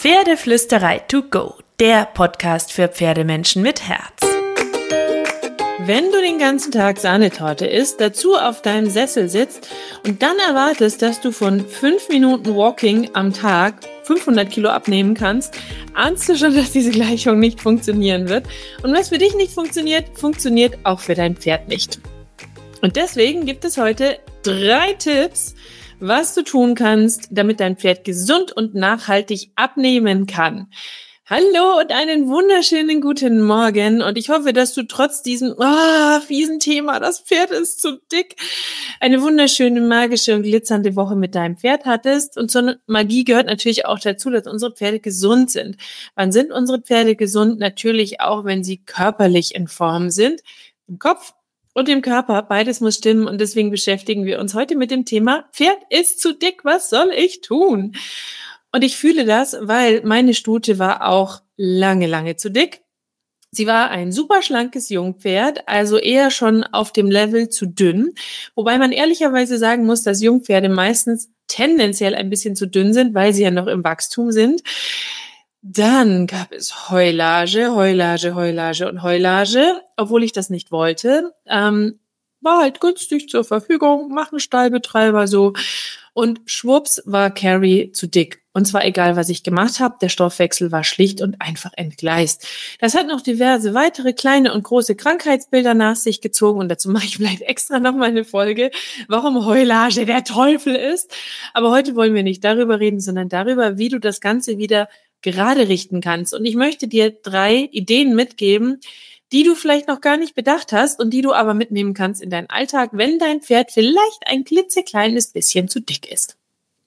Pferdeflüsterei to go, der Podcast für Pferdemenschen mit Herz. Wenn du den ganzen Tag Sahnetorte isst, dazu auf deinem Sessel sitzt und dann erwartest, dass du von 5 Minuten Walking am Tag 500 Kilo abnehmen kannst, ahnst du schon, dass diese Gleichung nicht funktionieren wird. Und was für dich nicht funktioniert, funktioniert auch für dein Pferd nicht. Und deswegen gibt es heute 3 Tipps, was du tun kannst, damit dein Pferd gesund und nachhaltig abnehmen kann. Hallo und einen wunderschönen guten Morgen und ich hoffe, dass du trotz diesem fiesen Thema, das Pferd ist zu dick, eine wunderschöne, magische und glitzernde Woche mit deinem Pferd hattest. Und zur Magie gehört natürlich auch dazu, dass unsere Pferde gesund sind. Wann sind unsere Pferde gesund? Natürlich auch, wenn sie körperlich in Form sind, im Kopf und im Körper. Beides muss stimmen und deswegen beschäftigen wir uns heute mit dem Thema Pferd ist zu dick, was soll ich tun? Und ich fühle das, weil meine Stute war auch lange zu dick. Sie war ein super schlankes Jungpferd, also eher schon auf dem Level zu dünn. Wobei man ehrlicherweise sagen muss, dass Jungpferde meistens tendenziell ein bisschen zu dünn sind, weil sie ja noch im Wachstum sind. Dann gab es Heulage, obwohl ich das nicht wollte. War halt günstig zur Verfügung, machen Stallbetreiber so. Und schwupps war Carrie zu dick. Und zwar egal, was ich gemacht habe, der Stoffwechsel war schlicht und einfach entgleist. Das hat noch diverse weitere kleine und große Krankheitsbilder nach sich gezogen. Und dazu mache ich vielleicht extra nochmal eine Folge, warum Heulage der Teufel ist. Aber heute wollen wir nicht darüber reden, sondern darüber, wie du das Ganze wieder gerade richten kannst. Und ich möchte dir 3 Ideen mitgeben, die du vielleicht noch gar nicht bedacht hast und die du aber mitnehmen kannst in deinen Alltag, wenn dein Pferd vielleicht ein klitzekleines bisschen zu dick ist.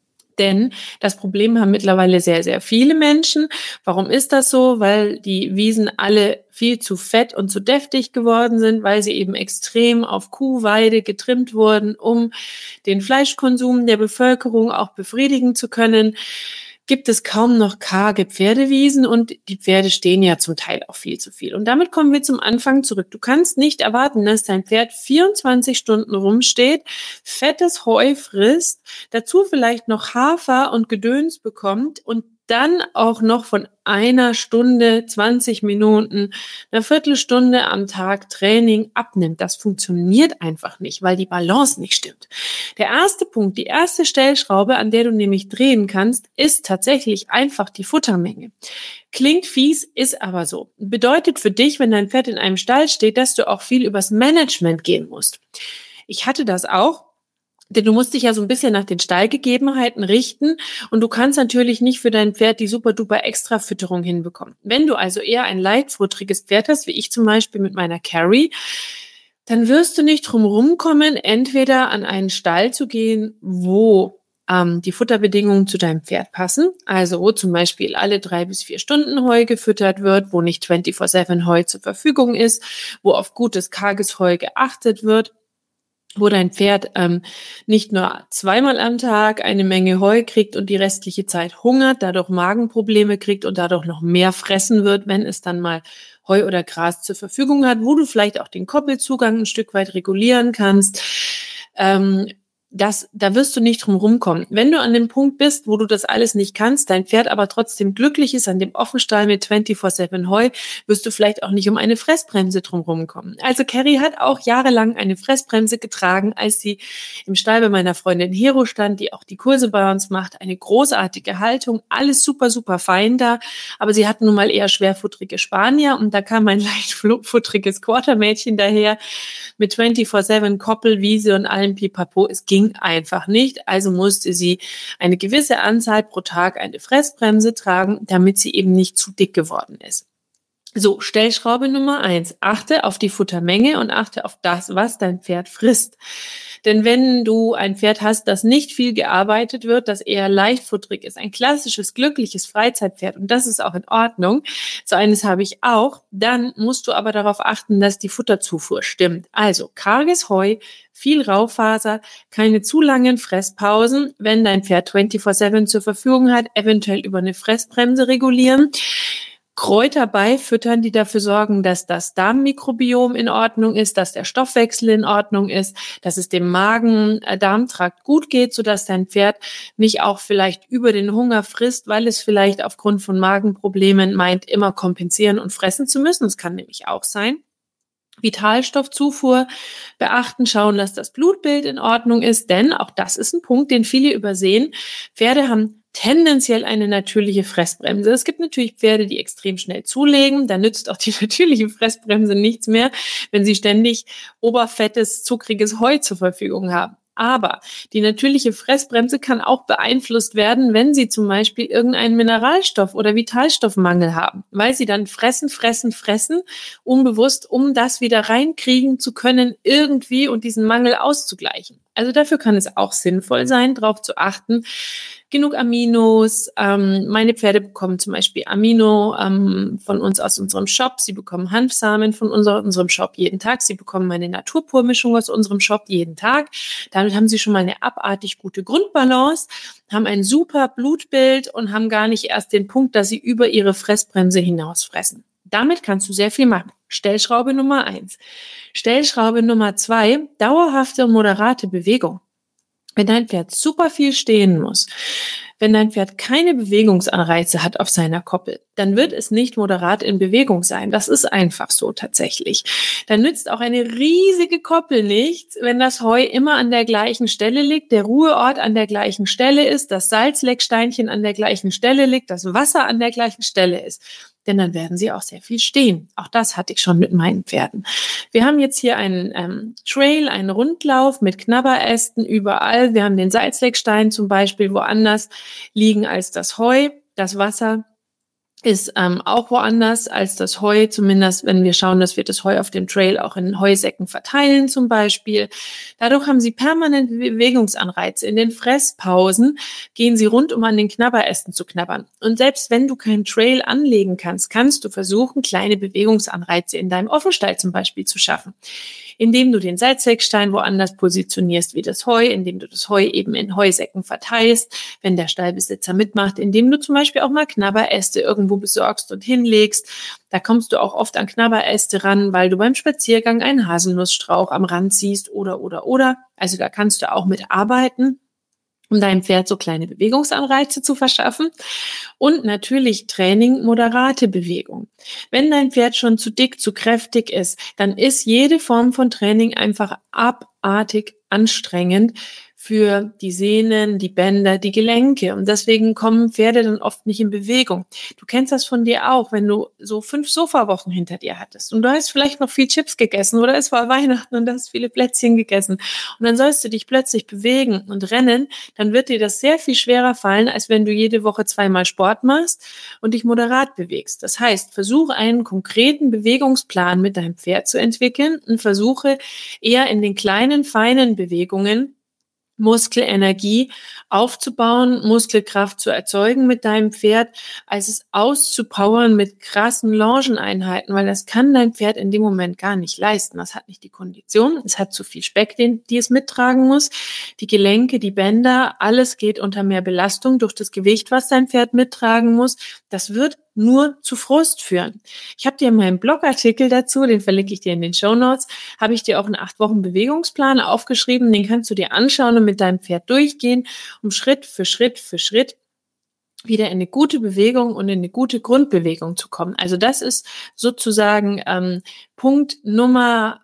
Denn das Problem haben mittlerweile sehr viele Menschen. Warum ist das so? Weil die Wiesen alle viel zu fett und zu deftig geworden sind, weil sie eben extrem auf Kuhweide getrimmt wurden, um den Fleischkonsum der Bevölkerung auch befriedigen zu können. Gibt es kaum noch karge Pferdewiesen und die Pferde stehen ja zum Teil auch viel zu viel. Und damit kommen wir zum Anfang zurück. Du kannst nicht erwarten, dass dein Pferd 24 Stunden rumsteht, fettes Heu frisst, dazu vielleicht noch Hafer und Gedöns bekommt und dann auch noch von 1 Stunde, 20 Minuten, einer Viertelstunde am Tag Training abnimmt. Das funktioniert einfach nicht, weil die Balance nicht stimmt. Der erste Punkt, die erste Stellschraube, an der du nämlich drehen kannst, ist tatsächlich einfach die Futtermenge. Klingt fies, ist aber so. Bedeutet für dich, wenn dein Pferd in einem Stall steht, dass du auch viel übers Management gehen musst. Ich hatte das auch. Denn du musst dich ja so ein bisschen nach den Stallgegebenheiten richten und du kannst natürlich nicht für dein Pferd die super-duper Extrafütterung hinbekommen. Wenn du also eher ein leichtfutteriges Pferd hast, wie ich zum Beispiel mit meiner Carrie, dann wirst du nicht drum rumkommen, entweder an einen Stall zu gehen, wo die Futterbedingungen zu deinem Pferd passen, also wo zum Beispiel alle 3 bis 4 Stunden Heu gefüttert wird, wo nicht 24/7 Heu zur Verfügung ist, wo auf gutes, karges Heu geachtet wird, wo dein Pferd nicht nur 2-mal am Tag eine Menge Heu kriegt und die restliche Zeit hungert, dadurch Magenprobleme kriegt und dadurch noch mehr fressen wird, wenn es dann mal Heu oder Gras zur Verfügung hat, wo du vielleicht auch den Koppelzugang ein Stück weit regulieren kannst. Da wirst du nicht drum rumkommen. Wenn du an dem Punkt bist, wo du das alles nicht kannst, dein Pferd aber trotzdem glücklich ist an dem Offenstall mit 24/7 Heu, wirst du vielleicht auch nicht um eine Fressbremse drum rumkommen. Also Carrie hat auch jahrelang eine Fressbremse getragen, als sie im Stall bei meiner Freundin Hero stand, die auch die Kurse bei uns macht. Eine großartige Haltung, alles super fein da, aber sie hatten nun mal eher schwerfutterige Spanier und da kam ein leichtfutteriges Quartermädchen daher mit 24/7 Koppel, Wiese und allem Pipapo. Es ging einfach nicht, also musste sie eine gewisse Anzahl pro Tag eine Fressbremse tragen, damit sie eben nicht zu dick geworden ist. So, Stellschraube Nummer 1. Achte auf die Futtermenge und achte auf das, was dein Pferd frisst. Denn wenn du ein Pferd hast, das nicht viel gearbeitet wird, das eher leichtfutterig ist, ein klassisches, glückliches Freizeitpferd, und das ist auch in Ordnung, so eines habe ich auch, dann musst du aber darauf achten, dass die Futterzufuhr stimmt. Also karges Heu, viel Raufaser, keine zu langen Fresspausen. Wenn dein Pferd 24/7 zur Verfügung hat, eventuell über eine Fressbremse regulieren. Kräuter beifüttern, die dafür sorgen, dass das Darmmikrobiom in Ordnung ist, dass der Stoffwechsel in Ordnung ist, dass es dem Magen-Darm-Trakt gut geht, sodass dein Pferd nicht auch vielleicht über den Hunger frisst, weil es vielleicht aufgrund von Magenproblemen meint, immer kompensieren und fressen zu müssen. Das kann nämlich auch sein. Vitalstoffzufuhr beachten, schauen, dass das Blutbild in Ordnung ist, denn auch das ist ein Punkt, den viele übersehen. Pferde haben tendenziell eine natürliche Fressbremse. Es gibt natürlich Pferde, die extrem schnell zulegen. Da nützt auch die natürliche Fressbremse nichts mehr, wenn sie ständig oberfettes, zuckriges Heu zur Verfügung haben. Aber die natürliche Fressbremse kann auch beeinflusst werden, wenn sie zum Beispiel irgendeinen Mineralstoff- oder Vitalstoffmangel haben, weil sie dann fressen, unbewusst, um das wieder reinkriegen zu können irgendwie und diesen Mangel auszugleichen. Also dafür kann es auch sinnvoll sein, darauf zu achten, genug Aminos. Meine Pferde bekommen zum Beispiel Amino von uns aus unserem Shop. Sie bekommen Hanfsamen von unserem Shop jeden Tag. Sie bekommen meine Naturpurmischung aus unserem Shop jeden Tag. Damit haben sie schon mal eine abartig gute Grundbalance, haben ein super Blutbild und haben gar nicht erst den Punkt, dass sie über ihre Fressbremse hinaus fressen. Damit kannst du sehr viel machen. Stellschraube Nummer 1. Stellschraube Nummer 2, dauerhafte und moderate Bewegung. Wenn dein Pferd super viel stehen muss, wenn dein Pferd keine Bewegungsanreize hat auf seiner Koppel, dann wird es nicht moderat in Bewegung sein. Das ist einfach so tatsächlich. Dann nützt auch eine riesige Koppel nichts, wenn das Heu immer an der gleichen Stelle liegt, der Ruheort an der gleichen Stelle ist, das Salzlecksteinchen an der gleichen Stelle liegt, das Wasser an der gleichen Stelle ist. Denn dann werden sie auch sehr viel stehen. Auch das hatte ich schon mit meinen Pferden. Wir haben jetzt hier einen Trail, einen Rundlauf mit Knabberästen überall. Wir haben den Salzleckstein zum Beispiel woanders liegen als das Heu. Das Wasser ist auch woanders als das Heu, zumindest wenn wir schauen, dass wir das Heu auf dem Trail auch in Heusäcken verteilen zum Beispiel. Dadurch haben sie permanent Bewegungsanreize. In den Fresspausen gehen sie rund, um an den Knabberästen zu knabbern. Und selbst wenn du keinen Trail anlegen kannst, kannst du versuchen, kleine Bewegungsanreize in deinem Offenstall zum Beispiel zu schaffen. Indem du den Salzleckstein woanders positionierst wie das Heu, indem du das Heu eben in Heusäcken verteilst, wenn der Stallbesitzer mitmacht, indem du zum Beispiel auch mal Knabberäste irgendwo besorgst und hinlegst. Da kommst du auch oft an Knabberäste ran, weil du beim Spaziergang einen Haselnussstrauch am Rand siehst oder. Also da kannst du auch mitarbeiten, um deinem Pferd so kleine Bewegungsanreize zu verschaffen. Und natürlich Training, moderate Bewegung. Wenn dein Pferd schon zu dick, zu kräftig ist, dann ist jede Form von Training einfach abartig anstrengend für die Sehnen, die Bänder, die Gelenke. Und deswegen kommen Pferde dann oft nicht in Bewegung. Du kennst das von dir auch, wenn du so 5 Sofawochen hinter dir hattest und du hast vielleicht noch viel Chips gegessen oder es war Weihnachten und du hast viele Plätzchen gegessen und dann sollst du dich plötzlich bewegen und rennen, dann wird dir das sehr viel schwerer fallen, als wenn du jede Woche 2-mal Sport machst und dich moderat bewegst. Das heißt, versuche einen konkreten Bewegungsplan mit deinem Pferd zu entwickeln und versuche eher in den kleinen, feinen Bewegungen Muskelenergie aufzubauen, Muskelkraft zu erzeugen mit deinem Pferd, als es auszupowern mit krassen Longeneinheiten, weil das kann dein Pferd in dem Moment gar nicht leisten. Das hat nicht die Kondition, es hat zu viel Speck, die es mittragen muss. Die Gelenke, die Bänder, alles geht unter mehr Belastung durch das Gewicht, was dein Pferd mittragen muss. Das wird nur zu Frust führen. Ich habe dir in meinem Blogartikel dazu, den verlinke ich dir in den Shownotes, habe ich dir auch einen 8-Wochen-Bewegungsplan aufgeschrieben, den kannst du dir anschauen und mit deinem Pferd durchgehen, um Schritt für Schritt wieder in eine gute Bewegung und in eine gute Grundbewegung zu kommen. Also das ist sozusagen Punkt Nummer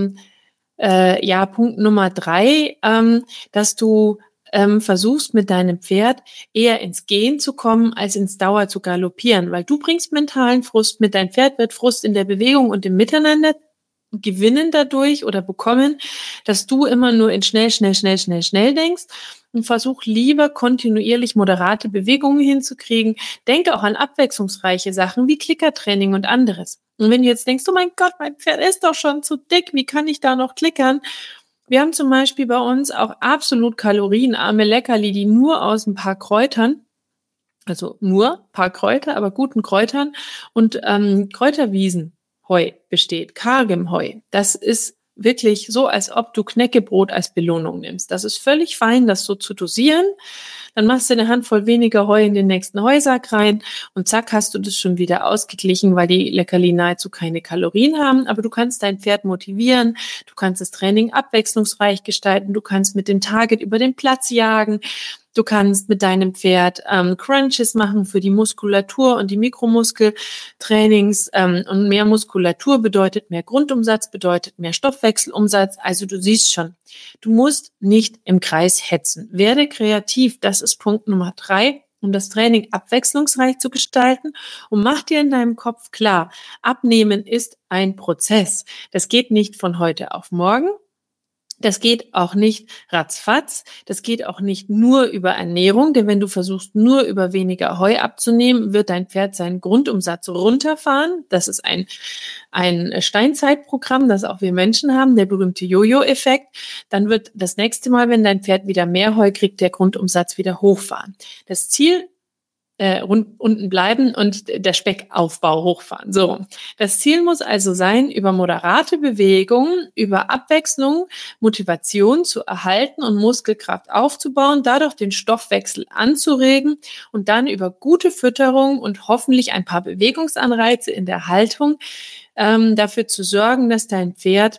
3, dass du versuchst mit deinem Pferd eher ins Gehen zu kommen, als ins Dauer zu galoppieren, weil du bringst mentalen Frust mit, dein Pferd wird Frust in der Bewegung und im Miteinander gewinnen dadurch oder bekommen, dass du immer nur in schnell denkst und versuch lieber kontinuierlich moderate Bewegungen hinzukriegen. Denke auch an abwechslungsreiche Sachen wie Klickertraining und anderes. Und wenn du jetzt denkst, oh mein Gott, mein Pferd ist doch schon zu dick, wie kann ich da noch klickern? Wir haben zum Beispiel bei uns auch absolut kalorienarme Leckerli, die nur aus ein paar Kräutern, also nur ein paar Kräuter, aber guten Kräutern und Kräuterwiesenheu besteht, kargem Heu. Das ist wirklich so, als ob du Knäckebrot als Belohnung nimmst. Das ist völlig fein, das so zu dosieren. dann machst du eine Handvoll weniger Heu in den nächsten Heusack rein und zack, hast du das schon wieder ausgeglichen, weil die Leckerli nahezu keine Kalorien haben. Aber du kannst dein Pferd motivieren, du kannst das Training abwechslungsreich gestalten, du kannst mit dem Target über den Platz jagen. Du kannst mit deinem Pferd Crunches machen für die Muskulatur und die Mikromuskeltrainings. Und mehr Muskulatur bedeutet mehr Grundumsatz, bedeutet mehr Stoffwechselumsatz. Also du siehst schon, du musst nicht im Kreis hetzen. Werde kreativ, das ist Punkt Nummer 3, um das Training abwechslungsreich zu gestalten. Und mach dir in deinem Kopf klar, Abnehmen ist ein Prozess. Das geht nicht von heute auf morgen. Das geht auch nicht ratzfatz, das geht auch nicht nur über Ernährung, denn wenn du versuchst, nur über weniger Heu abzunehmen, wird dein Pferd seinen Grundumsatz runterfahren. Das ist ein Steinzeitprogramm, das auch wir Menschen haben, der berühmte Jojo-Effekt. Dann wird das nächste Mal, wenn dein Pferd wieder mehr Heu kriegt, der Grundumsatz wieder hochfahren. Das Ziel unten bleiben und der Speckaufbau hochfahren. So, das Ziel muss also sein, über moderate Bewegungen, über Abwechslung, Motivation zu erhalten und Muskelkraft aufzubauen, dadurch den Stoffwechsel anzuregen und dann über gute Fütterung und hoffentlich ein paar Bewegungsanreize in der Haltung dafür zu sorgen, dass dein Pferd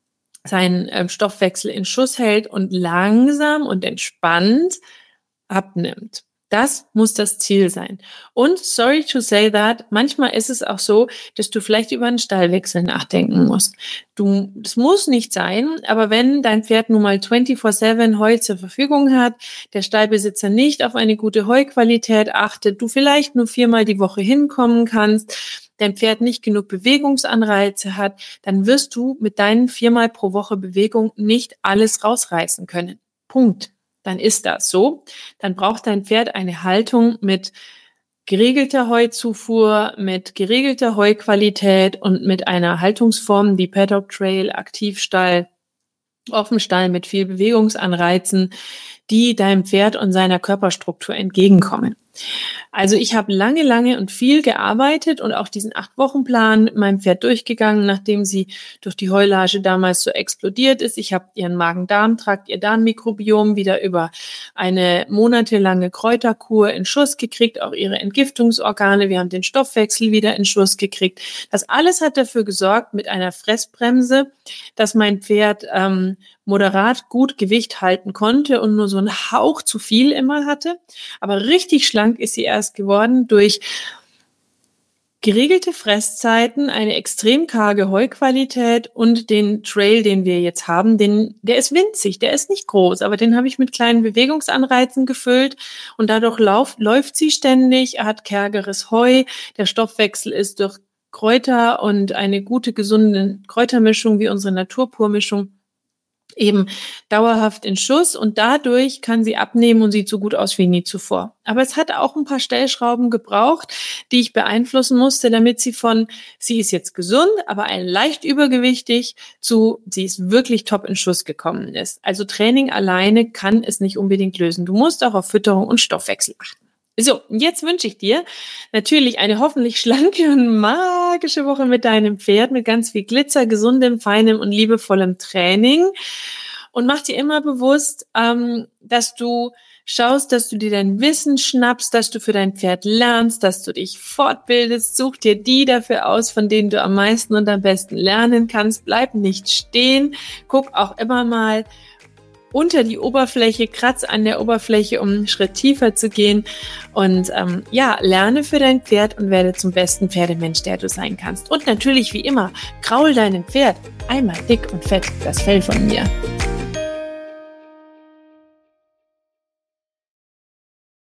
seinen Stoffwechsel in Schuss hält und langsam und entspannt abnimmt. Das muss das Ziel sein. Und sorry to say that, manchmal ist es auch so, dass du vielleicht über einen Stallwechsel nachdenken musst. Das muss nicht sein, aber wenn dein Pferd nun mal 24/7 Heu zur Verfügung hat, der Stallbesitzer nicht auf eine gute Heuqualität achtet, du vielleicht nur 4-mal die Woche hinkommen kannst, dein Pferd nicht genug Bewegungsanreize hat, dann wirst du mit deinen 4-mal pro Woche Bewegung nicht alles rausreißen können. Punkt. Dann ist das so. Dann braucht dein Pferd eine Haltung mit geregelter Heuzufuhr, mit geregelter Heuqualität und mit einer Haltungsform wie Paddock Trail, Aktivstall, Offenstall mit viel Bewegungsanreizen, die deinem Pferd und seiner Körperstruktur entgegenkommen. Also ich habe lange und viel gearbeitet und auch diesen 8-Wochen-Plan mit meinem Pferd durchgegangen, nachdem sie durch die Heulage damals so explodiert ist. Ich habe ihren Magen-Darm-Trakt, ihr Darmmikrobiom wieder über eine monatelange Kräuterkur in Schuss gekriegt, auch ihre Entgiftungsorgane. Wir haben den Stoffwechsel wieder in Schuss gekriegt. Das alles hat dafür gesorgt mit einer Fressbremse, dass mein Pferd moderat gut Gewicht halten konnte und nur so einen Hauch zu viel immer hatte. Aber richtig schlank ist sie erst geworden durch geregelte Fresszeiten, eine extrem karge Heuqualität und den Trail, den wir jetzt haben, der ist winzig, der ist nicht groß, aber den habe ich mit kleinen Bewegungsanreizen gefüllt und dadurch läuft sie ständig, er hat kärgeres Heu, der Stoffwechsel ist durch Kräuter und eine gute, gesunde Kräutermischung wie unsere Naturpurmischung eben dauerhaft in Schuss und dadurch kann sie abnehmen und sieht so gut aus wie nie zuvor. Aber es hat auch ein paar Stellschrauben gebraucht, die ich beeinflussen musste, damit sie ist jetzt gesund, aber ein leicht übergewichtig sie ist wirklich top in Schuss gekommen ist. Also Training alleine kann es nicht unbedingt lösen. Du musst auch auf Fütterung und Stoffwechsel achten. So, und jetzt wünsche ich dir natürlich eine hoffentlich schlanke und magische Woche mit deinem Pferd, mit ganz viel Glitzer, gesundem, feinem und liebevollem Training. Und mach dir immer bewusst, dass du schaust, dass du dir dein Wissen schnappst, dass du für dein Pferd lernst, dass du dich fortbildest. Such dir die dafür aus, von denen du am meisten und am besten lernen kannst. Bleib nicht stehen. Guck auch immer mal unter die Oberfläche, kratz an der Oberfläche, um einen Schritt tiefer zu gehen und lerne für dein Pferd und werde zum besten Pferdemensch, der du sein kannst. Und natürlich wie immer, kraul deinem Pferd einmal dick und fett das Fell von mir.